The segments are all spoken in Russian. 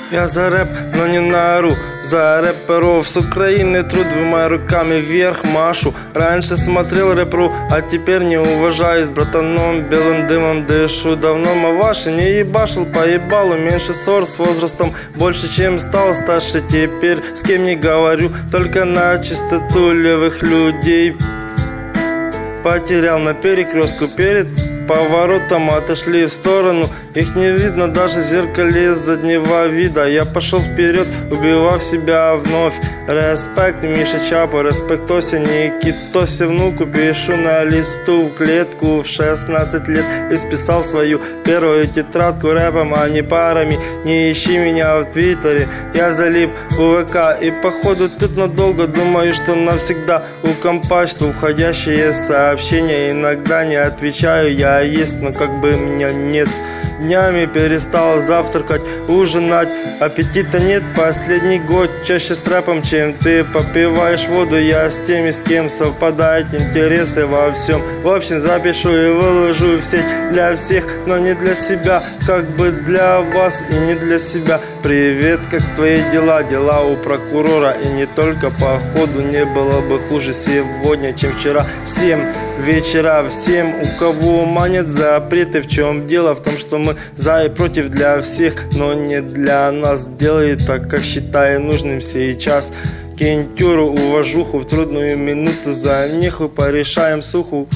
Я за рэп, но не наору. За рэперов с Украины труд, двумя руками вверх машу. Раньше смотрел рэпру, а теперь не уважаю. С братаном белым дымом дышу. Давно маваши не ебашил по ебалу. Меньше ссор с возрастом, больше чем стал старше. Теперь с кем не говорю, только на чистоту левых людей. Потерял на перекрестку перед поворотом, отошли в сторону. Их не видно даже в зеркале заднего вида. Я пошел вперед, убивав себя вновь. Респект Миша Чапа, респект Тося Никитосе внуку. Пишу на листу в клетку в 16 лет. Исписал свою первую тетрадку рэпом, а не парами. Не ищи меня в Твиттере, я залип в ВК. И походу тут надолго, думаю, что навсегда. У компачту входящие сообщения. Иногда не отвечаю, я есть, но как бы меня нет. Днями перестал завтракать, ужинать, аппетита нет. Последний год чаще с рэпом, чем ты попиваешь воду. Я с теми, с кем совпадают интересы во всем. В общем, запишу и выложу в сеть для всех, но не для себя. Как бы для вас и не для себя. Привет, как твои дела? Дела у прокурора и не только, походу не было бы хуже сегодня, чем вчера. Всем вечера, всем, у кого манят запреты. В чем дело? В том, что мы за и против для всех, но не для нас. Делай так, как считаю нужным сейчас. Кентюру, уважуху в трудную минуту, за нехуй порешаем суху.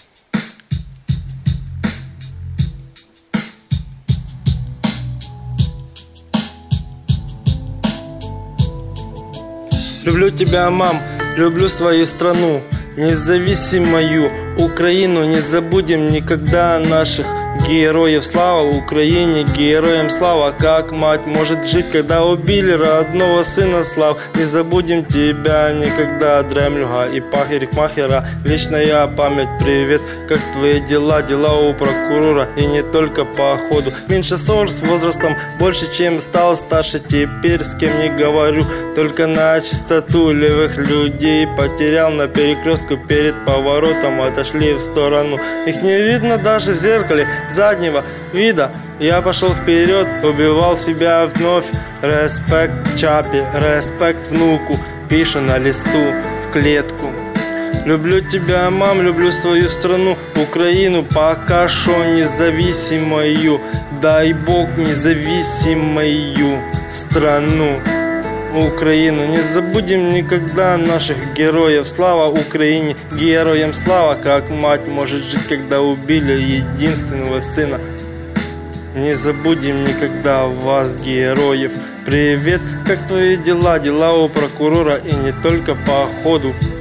Люблю тебя, мам, люблю свою страну, независимую Украину. Не забудем никогда наших героев. Слава Украине, героям слава. Как мать может жить, когда убили родного сына слав? Не забудем тебя никогда, Дремлюга и Пахерик-Махера. Вечная память, привет, как твои дела? Дела у прокурора и не только по ходу. Меньше ссор с возрастом, больше чем стал старше. Теперь с кем не говорю, только на чистоту левых людей. Потерял на перекрестку перед поворотом, отошли в сторону. Их не видно даже в зеркале заднего вида. Я пошел вперед, убивал себя вновь. Респект Чапе, респект внуку. Пишу на листу в клетку. Люблю тебя, мам, люблю свою страну, Украину, пока шо независимую. Дай Бог независимую страну Украину. Не забудем никогда наших героев. Слава Украине, героям слава. Как мать может жить, когда убили единственного сына? Не забудем никогда вас, героев. Привет, как твои дела? Дела у прокурора и не только по ходу.